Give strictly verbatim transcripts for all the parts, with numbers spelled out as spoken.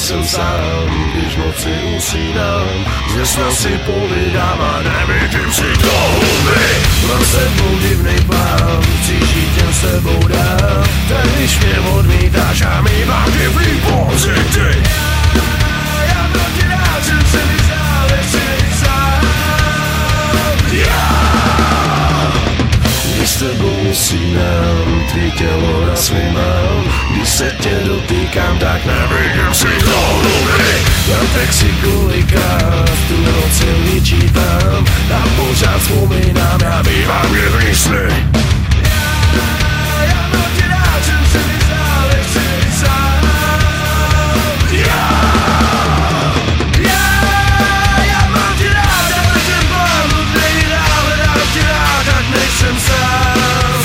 nejsem sám, když noci usínám, že snad si povídám a nevidím si do hlouby. Mám sebou divnej plán, chci žít jen s tebou dál, tak když mě odmítáš a mývám divný pocity. Já proti ráčem se mi záleží sám. Když s tebou usínám, tvý tělo na svým mám, když se tě dotýkám, tak nevidím si do hlouby. Mám texty kolikrát, tu noci vyčítám a pořád vzpomínám, já bývám divný sny. Já proti ráčem se mi záleží sám. Nejsem sám,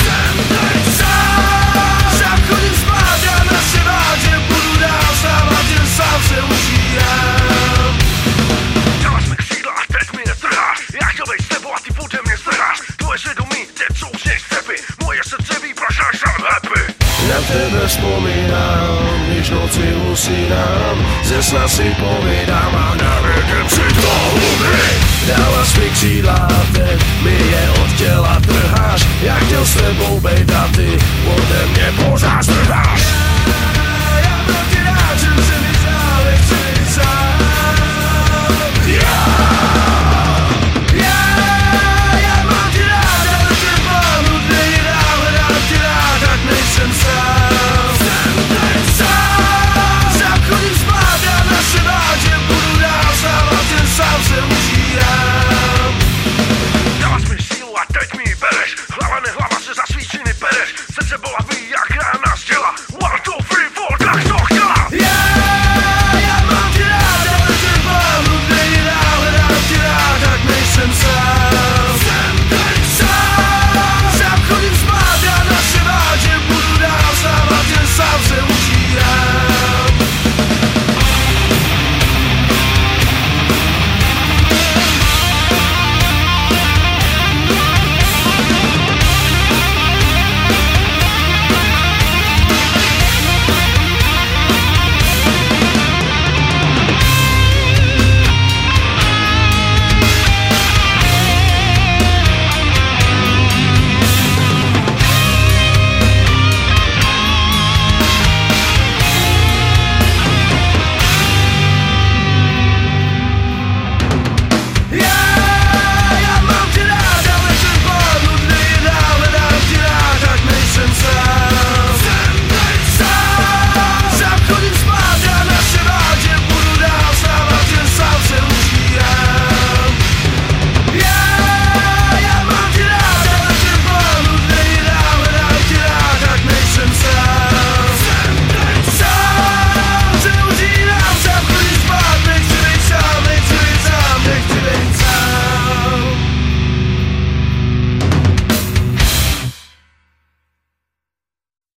sám, sám chodím spát, já na se bát, že budu dál stávat, jen sám se užírám. Děláš mi křídla a teď mi netrháš, já chtěl být s tebou a ty pode mě strháš. Tvoje svědomí, teď jsou z něj stepy, moje srdce vyprašáš a happy. Na tebe vzpomínám, když noci usínám, ze sna si povídám a nevidím si do hlouby. Dala mi křídla